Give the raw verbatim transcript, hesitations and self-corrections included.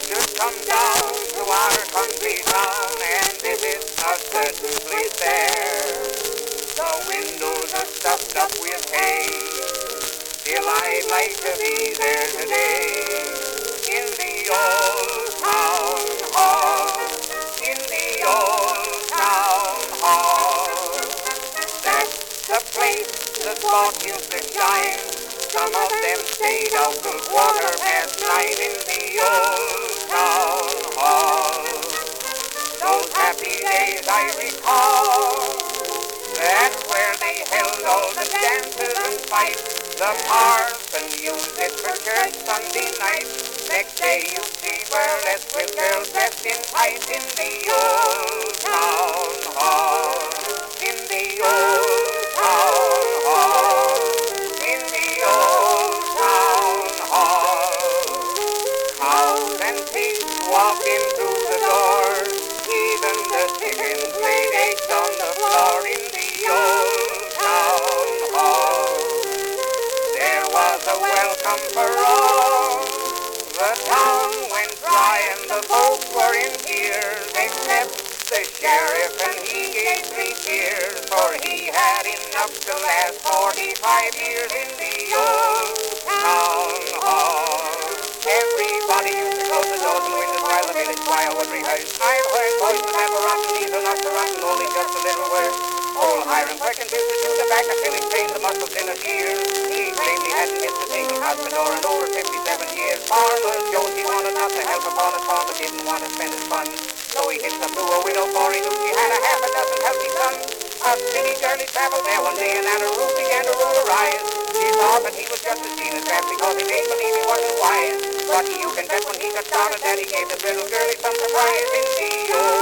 just come down to our country town, and this is a certain place there. The windows are stuffed up with hay. Still I'd like to be there today. In the old town hall, in the old town hall. That's the place the sport used to shine. Some of them stayed out till quarter past nine in the old town hall. Those happy days I recall. That's where they held all the dances and fights. The parson used it for church Sunday night. Next day you see burlesque with girls dressed in tights in the old town hall. In the old town hall. In the old town hall. Cows and pigs walked in through the doors. Even the chickens laid eggs on the floor in the old town hall. There was a welcome for all. The town went dry and the folks were in tears, except the sheriff, and he gave three cheers, for he had enough to last forty-five years in the old town hall. Everybody used to close the doors and windows while the village choir would rehearse. I've heard voices that were rotten, these are not so rotten, only just a little worse. Old Hiram Perkins used to chew tobacco till he strained the muscles in his ears. He claimed he hadn't missed a single hospital in over fifty-seven years. Farmer Jones, he wanted not to help upon his farm, but didn't want to spend his funds. So he hitched up to a widow, for he knew she had a half a dozen healthy sons. A city girl, he traveled there one day, and Anna Ruth began to roll her eyes. She thought that he was just as seen as that, because he made believe he wasn't wise. But you can bet when he got started that he gave this little girlie some surprise in the old